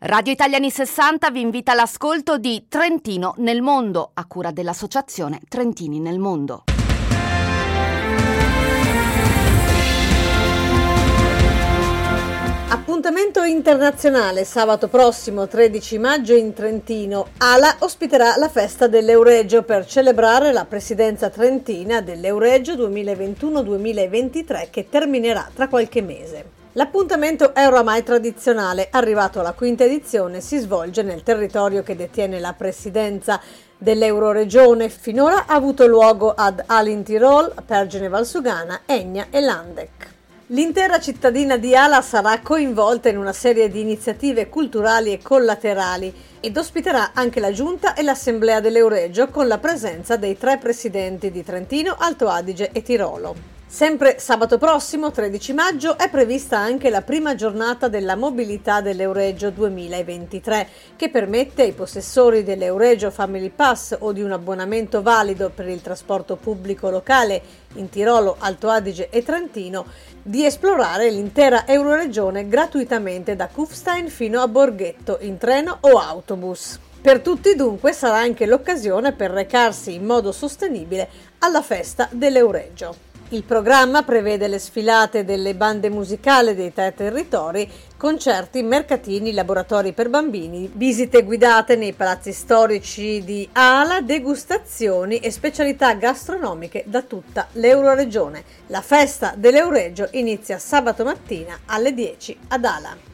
Radio Italiani 60 vi invita all'ascolto di Trentino nel mondo, a cura dell'associazione Trentini nel mondo. Appuntamento internazionale sabato prossimo 13 maggio in Trentino. ALA ospiterà la festa dell'Euregio per celebrare la presidenza trentina dell'Euregio 2021-2023 che terminerà tra qualche mese. L'appuntamento è oramai tradizionale, arrivato alla quinta edizione, si svolge nel territorio che detiene la presidenza dell'Euroregione. Finora ha avuto luogo ad Alin Tirol, Pergine Valsugana, Egna e Landec. L'intera cittadina di Ala sarà coinvolta in una serie di iniziative culturali e collaterali ed ospiterà anche la Giunta e l'Assemblea dell'Euregio con la presenza dei 3 presidenti di Trentino, Alto Adige e Tirolo. Sempre sabato prossimo, 13 maggio, è prevista anche la prima giornata della mobilità dell'Euregio 2023, che permette ai possessori dell'Euregio Family Pass o di un abbonamento valido per il trasporto pubblico locale in Tirolo, Alto Adige e Trentino di esplorare l'intera Euroregione gratuitamente da Kufstein fino a Borghetto in treno o autobus. Per tutti dunque sarà anche l'occasione per recarsi in modo sostenibile alla festa dell'Euregio. Il programma prevede le sfilate delle bande musicali dei 3 territori, concerti, mercatini, laboratori per bambini, visite guidate nei palazzi storici di Ala, degustazioni e specialità gastronomiche da tutta l'Euroregione. La festa dell'Euregio inizia sabato mattina alle 10 ad Ala.